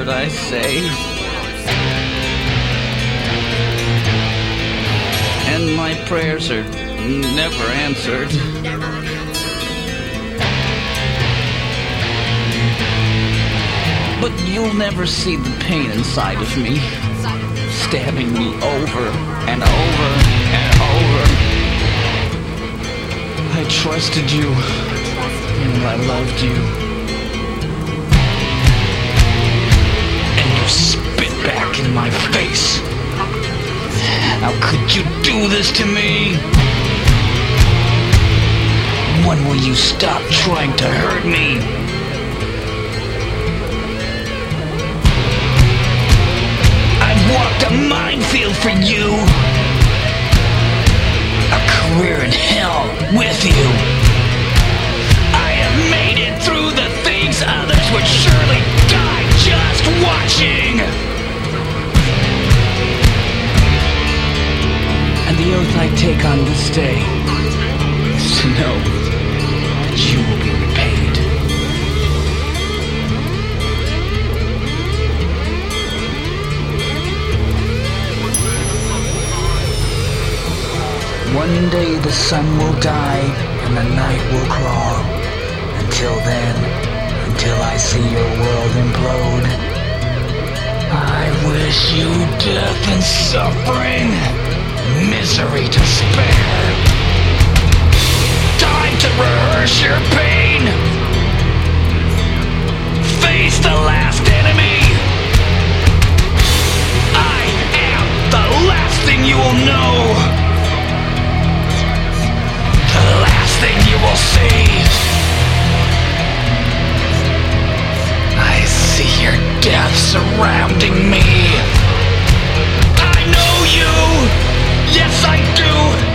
should I say? And my prayers are never answered. But you'll never see the pain inside of me, stabbing me over and over and over. I trusted you, and I loved you. And you spit back in my face. How could you do this to me? When will you stop trying to hurt me? I've walked a minefield for you. A career in hell with you. I have made it through the things others would surely die just watching. And the oath I take on this day is to know that you will be repaid. One day the sun will die and the night will crawl. Until then, until I see your world implode, I wish you death and suffering, misery to spare. Time to rehearse your pain. Face the last enemy. I am the last thing you will know. The last thing you will see. I see your death surrounding me. I know you. Yes, I do.